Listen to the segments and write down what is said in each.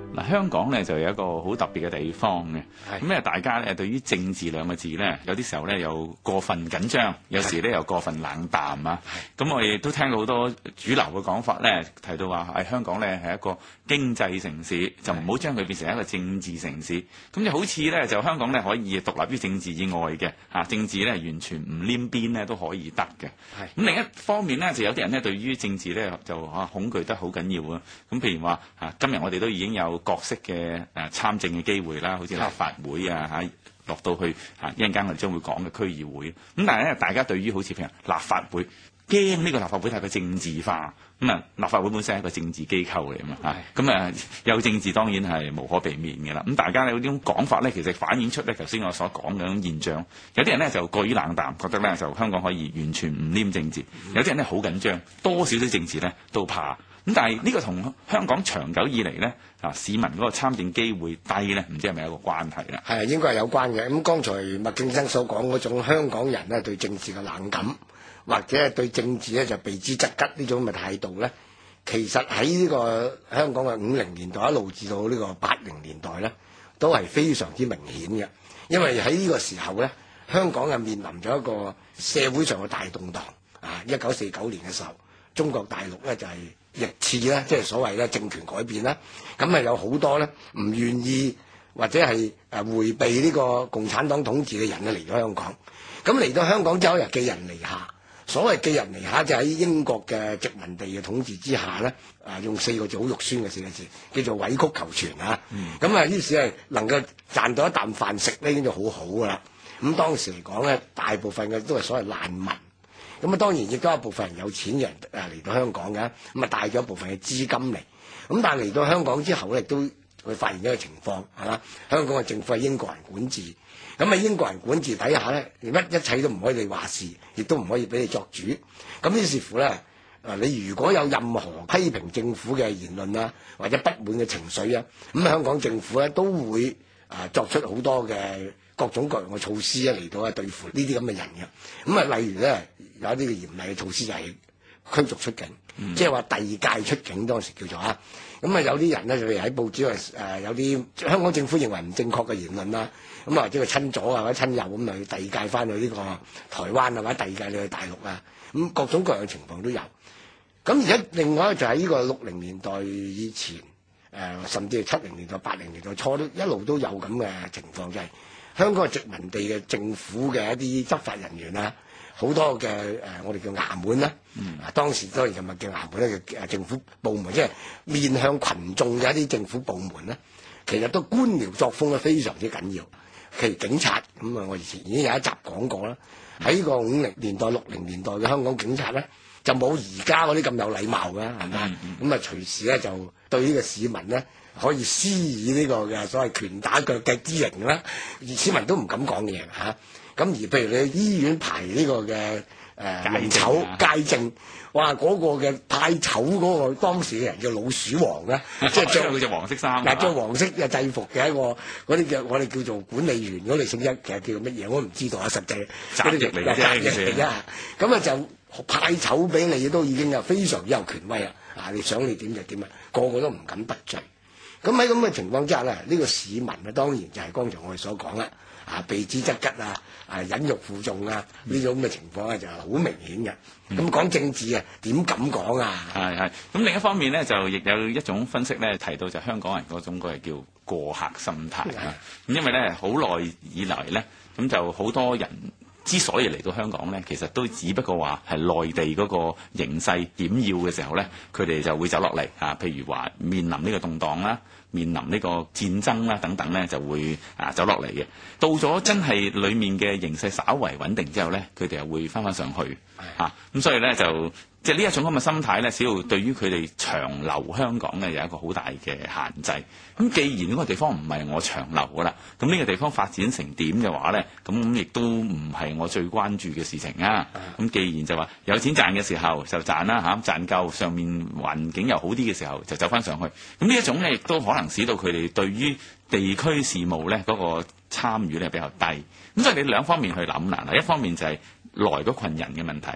嗱，香港咧就有一個好特別嘅地方嘅，咁大家咧對於政治兩個字咧，有啲時候咧又過分緊張，有時咧又過分冷淡啊。咁我亦都聽過好多主流嘅講法咧，提到話香港咧係一個經濟城市，就唔好將佢變成一個政治城市。咁就好似咧就香港咧可以獨立於政治以外嘅政治咧完全唔黏邊咧都可以得嘅。咁另一方面咧就有啲人咧對於政治咧就恐懼得好緊要啊。咁譬如話今日我哋都已經有各式嘅參政嘅機會啦，好似立法會落到去一陣間我哋將會講嘅區議會。咁但係咧，大家對於好似譬如立法會，驚呢個立法會太過政治化。咁立法會本身係一個政治機構嚟嘛，咁有政治當然係無可避免嘅啦。咁大家有呢種講法咧，其實反映出咧頭先我所講嘅種現象。有啲人咧就過於冷淡，覺得咧就香港可以完全唔黏政治；有啲人咧好緊張，多少少政治咧都怕。咁但係呢個同香港長久以嚟咧市民嗰個參政機會低咧，唔知係咪有一個關係啦？ 係應該係有關嘅。咁剛才麥敬生所講嗰種香港人咧對政治嘅冷感，或者係對政治咧就避之則吉呢種咁嘅態度咧，其實喺呢個香港嘅50年代一路至到呢個80年代咧，都係非常之明顯嘅。因為喺呢個時候咧，香港面臨咗一個社會上嘅大動盪。1949年嘅時候，中國大陸咧就係逆刺啦，即係所謂咧政權改變啦。咁有好多咧唔願意或者係迴避呢個共產黨統治嘅人嚟咗香港。咁嚟到香港之後又寄人籬下。所謂寄人籬下就喺英國嘅殖民地嘅統治之下咧，用4個字好肉酸嘅4個字，叫做委曲求全啊。咁於是係能夠賺到一啖飯食呢，已經就好好噶啦。咁當時嚟講咧，大部分嘅都係所謂難民。咁當然亦都有一部分人有錢人嚟到香港嘅，咁帶咗一部分嘅資金嚟。咁但係嚟到香港之後咧，亦都會發現一個情況係嘛，香港嘅政府係英國人管治。咁喺英國人管治底下咧，一切都唔可以你話事，亦都唔可以俾你作主。咁於是乎咧，你如果有任何批評政府嘅言論啊，或者不滿嘅情緒啊，咁香港政府咧都會作出好多嘅各種各樣嘅措施嚟到對付呢啲咁嘅人嘅。咁例如咧有一啲嘅嚴厲嘅措施就係驅逐出境，即係話遞解出境，當時叫做啊。咁有啲人咧就喺報紙有啲香港政府認為唔正確嘅言論啦，咁或者佢親左或者親右咁去遞解翻去呢個台灣或者遞解你去大陸啊，咁各種各樣嘅情況都有。咁而家另外就喺呢個60年代以前，甚至係70年代、80年代初都一路都有咁嘅情況，就係香港殖民地嘅政府嘅一啲執法人員啊，好多嘅我哋叫衙門啦，當時當然就唔係叫衙門咧，叫政府部門，即係面向群眾嘅一啲政府部門咧，其實都官僚作風咧非常之緊要。譬如警察咁我以前已經有一集講過啦。喺呢個50年代、60年代嘅香港警察咧，就冇而家嗰啲咁有禮貌嘅，係咪？咁隨時咧就對呢個市民咧可以施以呢個嘅所謂拳打腳踢之刑啦，市民都唔敢講嘢嚇。咁而譬如你去醫院排呢個嘅街症，哇嗰個嘅派籌嗰個當時嘅人叫老鼠王咧，即係着佢隻黃色衫，着黃色嘅制服嘅一個嗰啲嘅我哋叫做管理員嗰類性質，其實叫做乜嘢我唔知道啊，實際嗰啲嚟啫。咁就派籌俾你都已經係非常之有權威啦。你想你點就點啊，個個都唔敢得罪。咁喺咁嘅情況之下咧，呢個市民當然就係剛才我哋所講啦，避之則吉忍辱負重呢種咁嘅情況就係好明顯嘅。咁講政治點敢講啊？ 係。咁另一方面咧，就亦有一種分析咧提到就香港人嗰種係叫過客心態。咁因為咧好耐以嚟咧，咁就好多人之所以嚟到香港咧，其實都只不過話係內地嗰個形勢險要嘅時候咧，佢哋就會走落嚟譬如話面臨呢個動盪啦，面臨呢個戰爭啦等等咧，就會走落嚟嘅。到咗真係裡面嘅形勢稍為穩定之後咧，佢哋又會翻上去咁所以咧就即係呢一種咁嘅心態咧，只要對於佢哋長留香港咧有一個好大嘅限制。咁既然呢個地方唔係我長留噶啦，咁呢個地方發展成點嘅話咧，咁亦都唔係我最關注嘅事情啊。咁既然就話有錢賺嘅時候就賺啦賺夠，上面環境又好啲嘅時候就走翻上去。咁呢一種咧亦都可能使到佢哋對於地區事務咧嗰個參與咧比較低。咁所以你兩方面去諗啦，一方面就係來嗰群人嘅問題。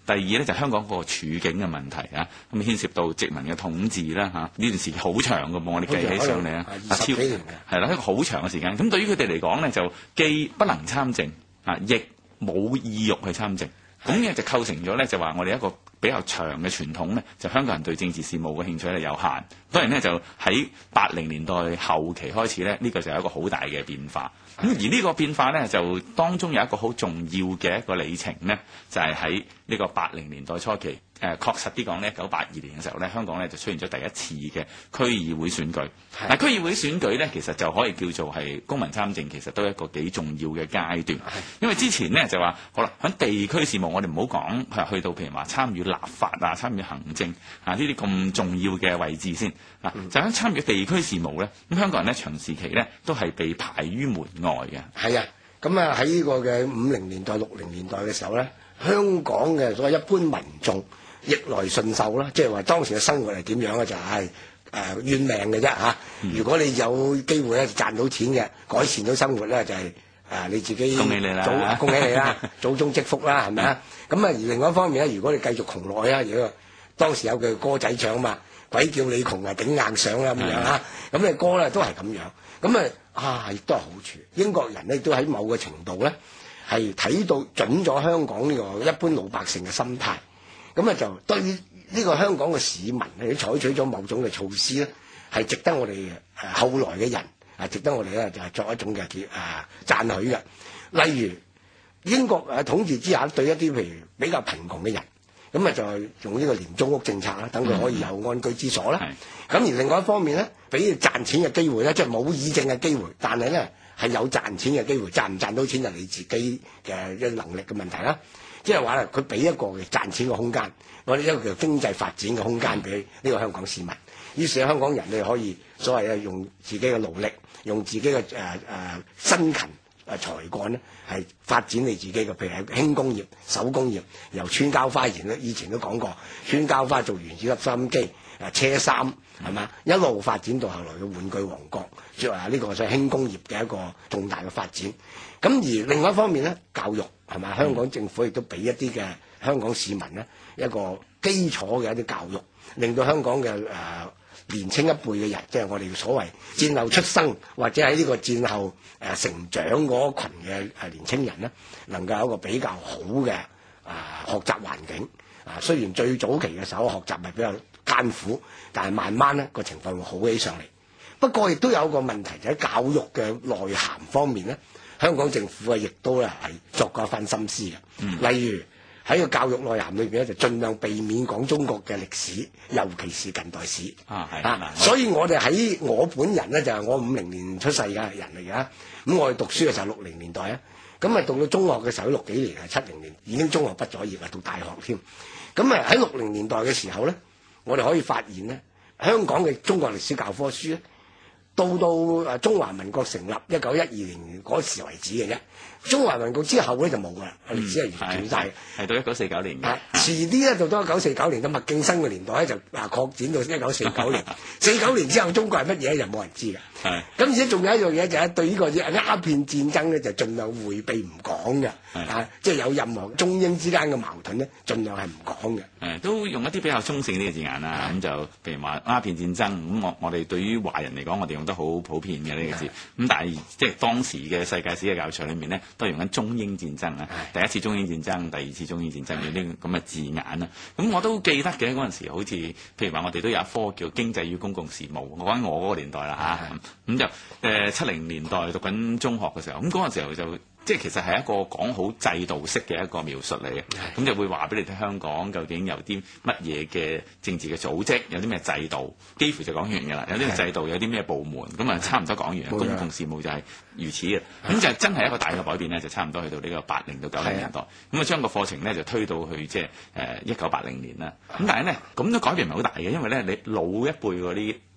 第二咧就香港個處境嘅問題啊，咁牽涉到殖民嘅統治啦嚇，呢段時期好長嘅噃，我哋計起上嚟啊， 超幾年嘅， 係啦，一個好長嘅時間。咁對於佢哋嚟講咧，就既不能參政啊，亦冇意欲去參政，咁嘅就構成咗咧，就話我哋一個比較長嘅傳統咧，就香港人對政治事務嘅興趣咧有限。當然咧，就喺80年代後期開始咧，呢個就有一個好大嘅變化。咁而呢個變化咧，就當中有一個好重要嘅一個里程咧，就係喺呢個80年代初期。確實啲講咧，1982年嘅時候咧，香港咧就出現咗第一次嘅區議會選舉。嗱，區議會選舉咧，其實就可以叫做係公民參政，其實都係一個幾重要嘅階段。因為之前咧就話，好啦，喺地區事務我哋唔好講去到譬如話參與立法啊、參與行政啊呢啲咁重要嘅位置先。就喺參與地區事務咧，咁香港人咧長時期咧都係被排於門外嘅。 係啊，咁啊喺呢個嘅50年代、60年代嘅時候咧，香港嘅所謂一般民眾逆來順受啦，即係話當時嘅生活係點樣咧？就係怨命嘅啫嚇。如果你有機會咧賺到錢嘅，改善到生活咧，就係你自己恭喜你啦， 恭喜你啦，祖宗積福啦，係咪啊？咁啊，而另外一方面咧，如果你繼續窮落去啊，如果當時有句歌仔唱啊嘛，鬼叫你窮啊頂硬上啦咁樣嚇，咁嘅歌咧都係咁樣。咁亦都係好處。英國人咧都喺某個程度咧係睇到準咗香港呢個一般老百姓嘅心態。咁就對於呢個香港嘅市民咧，採取咗某種嘅措施咧，係值得我哋後來嘅人值得我哋咧就係作一種嘅讚許嘅。例如英國統治之下，對一啲譬如比較貧窮嘅人，咁就用呢個廉租屋政策啦，等佢可以有安居之所啦。咁而另外一方面咧，俾賺錢嘅機會咧，即係冇議政嘅機會，但係咧係有賺錢嘅機會，賺唔賺到錢就你自己嘅能力嘅問題啦。即係話咧，佢俾一個嘅賺錢嘅空間，我哋一個叫經濟發展嘅空間俾呢個香港市民。於是香港人你可以所謂用自己嘅勞力，用自己嘅辛勤才幹咧，係發展你自己嘅，譬如係輕工業、手工業，由穿膠花以前都講過，穿膠花做原子粒收音機、車衫係嘛，一路發展到後來嘅玩具王國，即係話呢個就係輕工業嘅一個重大嘅發展。咁而另外一方面咧，教育係嘛，香港政府亦都俾一啲嘅香港市民咧一個基礎嘅一啲教育，令到香港嘅年青一輩嘅人，即係我哋所謂戰後出生或者喺呢個戰後成長嗰群嘅年青人咧，能夠有一個比較好嘅學習環境。雖然最早期嘅時候學習係比較艱苦，但係慢慢咧個情況會好起上嚟。不過亦都有個問題，就喺教育嘅內涵方面咧，香港政府亦都係作過一番心思嘅。例如喺個教育內涵裏邊咧，就盡量避免講中國嘅歷史，尤其是近代史。所以我哋喺我本人咧就係我50年出世嘅人嚟㗎。咁我哋讀書嘅時候60年代啊，咁讀到中學嘅時候60幾年係70年，已經中學畢咗業啊，讀大學添。咁喺60年代嘅時候咧，我哋可以發現咧，香港嘅中國歷史教科書咧，到中華民國成立1912年嗰時為止嘅啫。中華民國之後咧就冇㗎啦，歷史係完全晒， 係到1949年嘅。 遲啲咧就到1949年，到麥敬生嘅年代咧就擴展到1949年。49年之後中國係乜嘢就冇人知㗎。咁而且仲有一樣嘢就係對呢個鴉片戰爭咧就盡量迴避唔講嘅。即係有任何中英之間嘅矛盾咧，盡量係唔講嘅。 都用一啲比較中性啲嘅字眼啦。咁就譬如話鴉片戰爭，咁我哋對於華人嚟講，我哋用得好普遍嘅呢個字。咁但係即係當時嘅世界史嘅教材裏面咧，都係用緊中英戰爭啊，第一次中英戰爭、第二次中英戰爭嘅呢咁嘅字眼啦。咁我都記得嘅嗰陣時，好似譬如話我哋都有一科叫經濟與公共事務，我講我嗰個年代啦嚇。咁就70年代讀緊中學嘅時候，咁嗰陣時候就即係其實係一個講好制度式嘅一個描述嚟嘅。咁就會話俾你聽香港究竟有啲乜嘢嘅政治嘅組織，有啲咩制度，幾乎就講完㗎啦。有啲制度，有啲咩部門，咁啊差唔多講完。公共事務就係如此嘅。咁就真係一個大嘅改變咧，就差唔多去到呢個80到90年代。咁啊將個課程咧就推到去即係1980年啦。咁但係咧咁都改變唔係好大嘅，因為咧你老一輩嗰啲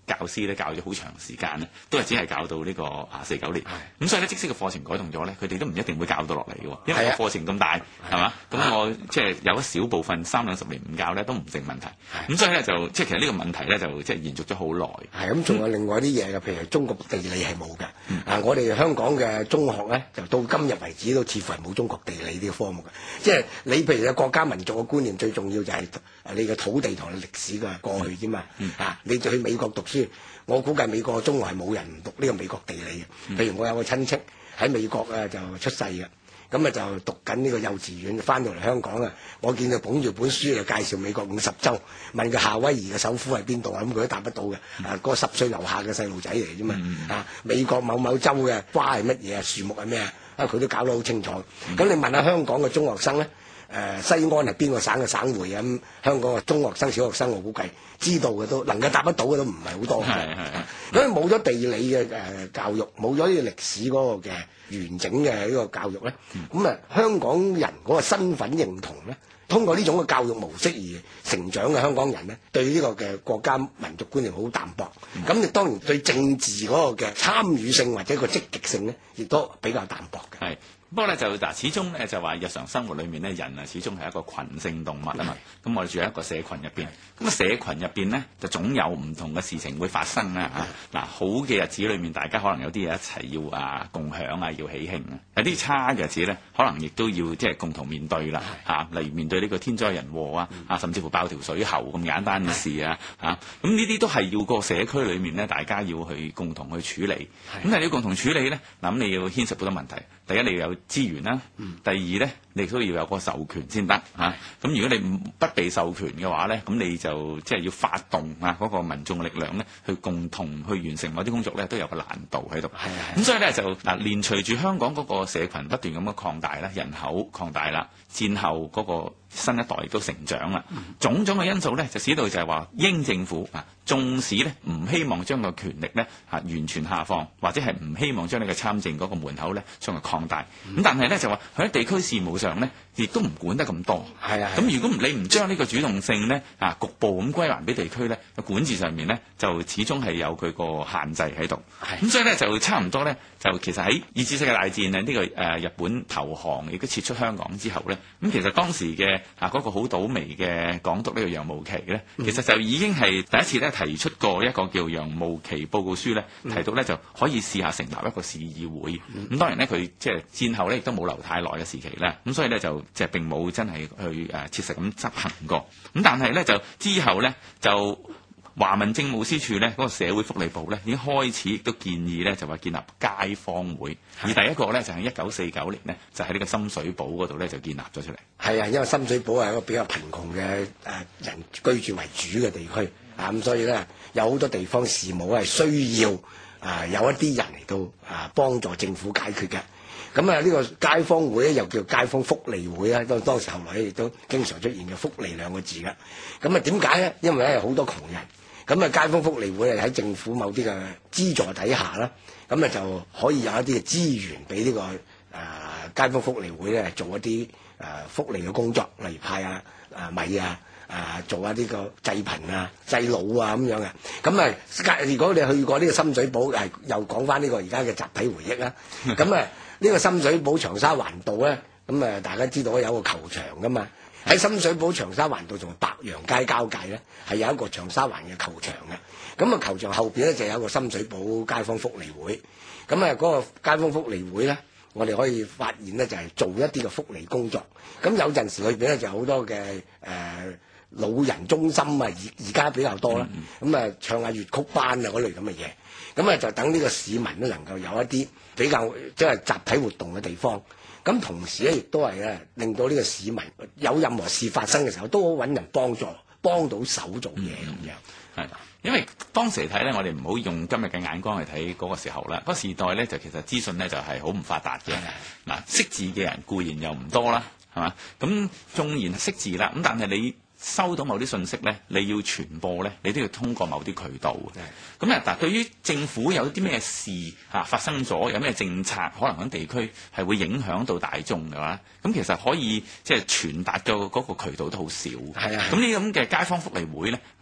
教師咧教咗好長時間咧，都係只係教到呢個49年。咁所以咧，即使個課程改動咗咧，佢哋都唔一定會教到落嚟嘅，因為個課程咁大，係嘛？咁我即係有一小部分30-40年唔教咧，都唔成問題。咁所以咧就即係其實呢個問題咧就即係延續咗好耐。 係咁，仲有另外啲嘢嘅，譬如中國地理係冇嘅。我哋香港嘅中學咧，就到今日為止都似乎係冇中國地理呢個科目嘅。即係你譬如國家民族嘅觀念，最重要就係你嘅土地同歷史嘅過去啫嘛。你去美國讀書，我估計美國嘅中學係冇人唔讀呢個美國地理嘅。譬如我有個親戚喺美國就出世嘅，咁就讀緊呢個幼稚園，翻到嚟香港我見佢捧住本書就介紹美國50州，問佢夏威夷嘅首府係邊度咁佢都答得到嘅。嗰個10歲樓下嘅細路仔嚟啫嘛。美國某某州嘅花係乜嘢，樹木係咩佢都搞得好清楚。咁你問下香港嘅中學生咧？西安係邊個省嘅省會咁？香港嘅中學生、小學生，我估計知道嘅都能夠答得到嘅都唔係好多。因為冇咗地理嘅教育，冇咗呢個歷史嗰個嘅完整嘅呢個教育咧，咁香港人嗰個身份認同咧，通過呢種嘅教育模式而成長嘅香港人咧，對呢個嘅國家民族觀念好淡薄。咁你當然對政治嗰個嘅參與性或者個積極性咧，亦都比較淡薄嘅。 不過咧就始終咧就話日常生活裏面咧，人始終係一個群性動物啊嘛。咁我哋住喺一個社群入邊，咁社群入邊咧就總有唔同嘅事情會發生啦。好嘅日子裏面，大家可能有啲嘢一齊要共享要喜慶啊。有啲差嘅日子咧，可能亦都要即係共同面對啦。例如面對呢個天災人禍甚至乎爆條水喉咁簡單嘅事咁呢啲都係要個社區裏面咧，大家要去共同去處理。咁但係你要共同處理咧，咁你要牽涉好多問題。第一，你要有資源啦。第二咧，你都要有個授權先得咁如果你不被授權嘅話咧，咁你就即係要發動嗰個民眾嘅力量咧，去共同去完成某啲工作咧，都有個難度喺度。咁所以咧就連隨住香港嗰個社群不斷咁樣擴大啦，人口擴大啦，戰後嗰個新一代亦都成長啦，種種嘅因素咧，就使到就係話英政府縱使咧唔希望將個權力咧完全下放，或者係唔希望將呢個參政嗰個門口咧將佢擴大。咁但係咧就話佢喺地區事務上咧，亦都唔管得咁多。咁如果你唔將呢個主動性咧局部咁歸還俾地區咧，管治上面咧就始終係有佢個限制喺度。咁所以咧就差唔多咧，就其實喺二次世界大戰呢個日本投降亦都撤出香港之後咧，咁其實當時嘅嗰個好倒霉嘅港督呢個楊慕琦咧，其實就已經係第一次咧提出過一個叫楊慕琦報告書咧，提到咧就可以試下成立一個市議會。咁當然咧佢即係戰後咧亦都冇留太耐嘅時期啦，咁所以咧就即係並冇真係去切實咁執行過。咁但係咧就之後咧就華民政務司署咧嗰個社會福利部咧已經開始亦都建議咧就話建立街坊會，而第一個咧就係1949年咧就喺呢個深水埗嗰度咧就建立咗出嚟。 因為深水埗係一個比較貧窮嘅人居住為主嘅地區咁所以咧有好多地方事務係需要有一啲人嚟到幫助政府解決嘅。咁呢個街坊會咧又叫街坊福利會啦，當時後來亦都經常出現嘅福利兩個字嘅。咁點解咧？因為咧好多窮人，咁街坊福利會喺政府某啲嘅資助底下啦，咁就可以有一啲嘅資源俾呢個街坊福利會咧做一啲福利嘅工作，例如派米做一啲個濟貧濟老咁樣嘅。咁如果你去過呢個深水埗，又講翻呢個而家嘅集體回憶啦。咁呢個深水埗長沙灣道咧，咁大家知道有個球場噶嘛。喺深水埗長沙灣道同白楊街交界咧，係有一個長沙灣嘅球場嘅。咁球場後邊咧就有一個深水埗街坊福利會。咁嗰個街坊福利會咧，我哋可以發現咧就係做一啲嘅福利工作。咁有陣時裏邊咧就好多嘅老人中心而家比較多啦。咁唱下粵曲班嗰類咁嘅嘢。咁就等呢個市民都能夠有一啲比較即係集體活動嘅地方。咁同時咧，亦都係令到呢個市民有任何事發生嘅時候，都好揾人幫助，幫到手做嘢咁樣。 因為當時嚟睇咧，我哋唔好用今日嘅眼光去睇嗰個時候啦。嗰個時代咧，就其實資訊咧就係好唔發達嘅。識字嘅人固然又唔多啦，係嘛？咁縱然識字啦，咁但係你收到某啲信息咧，你要傳播咧，你都要通過某啲渠道。咁對於政府有啲咩事發生咗，有咩政策可能喺地區係會影響到大眾嘅話，咁其實可以即係傳達嘅嗰個渠道都好少。咁呢啲咁嘅街坊福利會咧，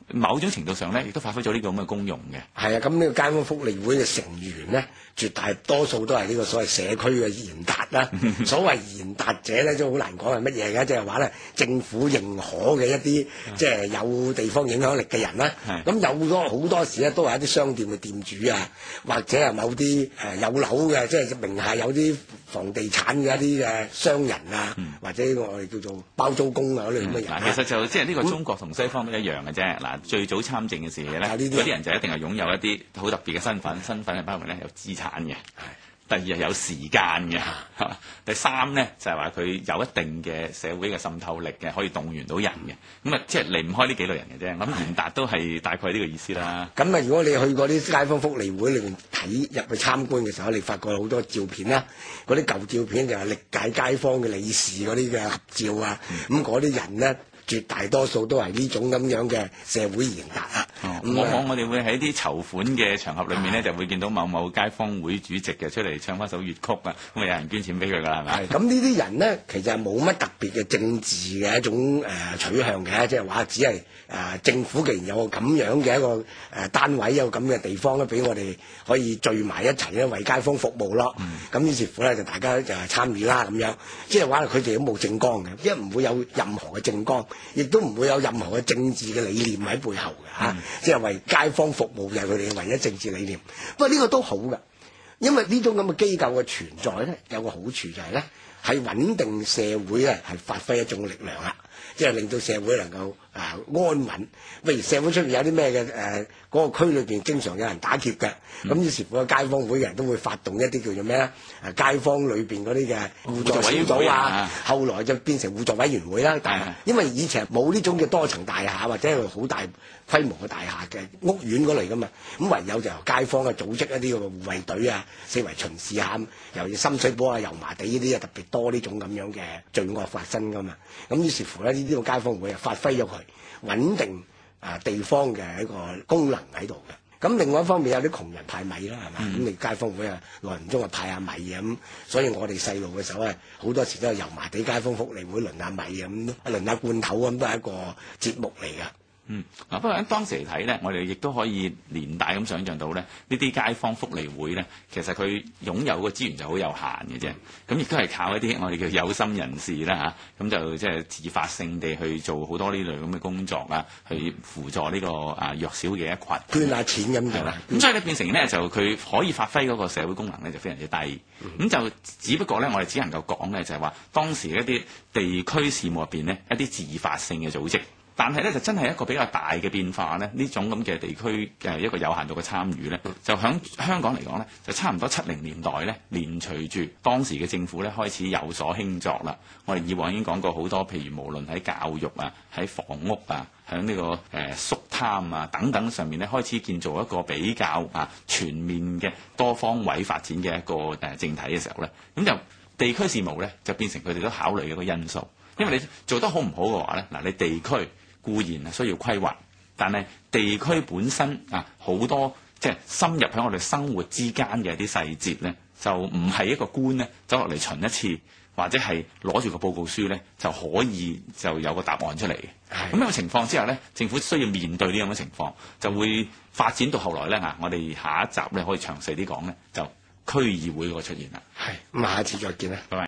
某種程度上咧，亦都發揮咗呢個咁嘅功用嘅。 係啊，咁呢個街坊福利會嘅成員咧，絕大多數都係呢個所謂社區嘅賢達啦。所謂賢達者咧，都好難講係乜嘢嘅，即係話咧政府認可嘅一啲即係有地方影響力嘅人啦。咁有好多時咧，都係一啲商店嘅店主啊，或者係某啲有樓嘅，即係名下有啲房地產嘅一啲嘅商人啊，或者我哋叫做包租公啊嗰類咁嘅人。 其實就即係呢個中國同西方都一樣嘅啫。嗱，最早參政嘅時候咧，嗰啲人就一定係擁有一啲好特別嘅身份，身份係包括咧有資產嘅。第二係有時間嘅，第三咧就係話佢有一定嘅社會嘅滲透力嘅，可以動員到人嘅。咁啊，即係離唔開呢幾類人嘅啫。咁賢達都係大概呢個意思啦。 咁啊，如果你去過啲街坊福利會裏面睇入去參觀嘅時候，你發覺好多照片啦，嗰啲舊照片就係歷屆街坊嘅理事嗰啲嘅合照啊。咁嗰啲人咧，絕大多數都係呢種咁樣嘅社會賢達啊。 往往我哋會喺啲籌款嘅場合裏面咧，就會見到某某街坊會主席嘅出嚟唱翻首粵曲啊，咁啊有人捐錢俾佢噶啦，係咪？ 咁呢啲人咧，其實係冇乜特別嘅政治嘅一種取向嘅，即係話只係政府既然有個咁樣嘅一個單位，有咁嘅地方咧，俾我哋可以聚埋一齊咧，為街坊服務咯。咁於是乎咧，就大家就係參與啦咁樣。即係話佢哋都冇政綱嘅，因為唔會有任何嘅政綱，亦都唔會有任何嘅政治嘅理念喺背後嘅嚇。即係為街坊服務就係佢哋嘅唯一政治理念。不過呢個都好嘅，因為呢種咁嘅機構嘅存在咧，有個好處就係咧，係穩定社會咧，係發揮一種力量啦。即係令到社會能夠安穩。譬如社會出面有啲咩嘅嗰個區裏邊經常有人打劫嘅，咁於是乎個街坊會嘅人都會發動一啲叫做咩咧？街坊裏邊嗰啲嘅互助小組啊，後來就變成互助委員會啦。但係因為以前冇呢種嘅多層大廈或者係好大規模嘅大廈嘅屋苑嗰類噶嘛，咁唯有就由街坊嘅組織一啲嘅護衛隊啊，四圍巡視下，尤其深水埗啊、油麻地呢啲啊特別多呢種咁樣嘅罪惡發生噶嘛。咁於是乎咧，呢個街坊會啊發揮咗佢穩定地方嘅一個功能喺度嘅。咁另外一方面有啲窮人派米啦，係嘛？咁你街坊會啊耐唔中啊派下米啊咁，所以我哋細路嘅時候咧，好多時都係油麻地街坊福利會輪下米啊咁，輪下罐頭咁，都係一個節目嚟㗎。 不過喺當時嚟睇咧，我哋亦都可以連帶咁想像到咧，呢啲街坊福利會咧，其實佢擁有嘅資源就好有限嘅啫。咁亦都係靠一啲我哋叫有心人士啦嚇，咁就即係自發性地去做好多呢類咁嘅工作啊，去輔助呢個弱小嘅一群， 捐下錢咁樣。 咁所以咧變成咧就佢可以發揮嗰個社會功能咧就非常之低。咁就只不過咧，我哋只能夠講咧就係話當時一啲地區事務入邊咧一啲自發性嘅組織。但係咧，就真係一個比較大嘅變化咧。呢種咁嘅地區一個有限度嘅參與咧，就響香港嚟講咧，就差唔多70年代咧，連隨住當時嘅政府咧開始有所興作啦。我哋以往已經講過好多，譬如無論喺教育啊、喺房屋啊、喺呢個肅貪啊等等上面咧，開始建造一個比較全面嘅多方位發展嘅一個政體嘅時候咧，咁就地區事務咧就變成佢哋都考慮嘅一個因素。因為你做得好唔好嘅話咧，嗱你地區固然係需要規劃，但係地區本身好多即係深入喺我哋生活之間嘅一啲細節咧，就唔係一個官咧走落嚟巡一次，或者係攞住個報告書咧就可以就有個答案出嚟嘅。咁樣嘅情況之下咧，政府需要面對呢樣嘅情況，就會發展到後來咧我哋下一集咧可以詳細啲講咧，就區議會嗰個出現啦。 係，咁下一次再見啦，拜拜。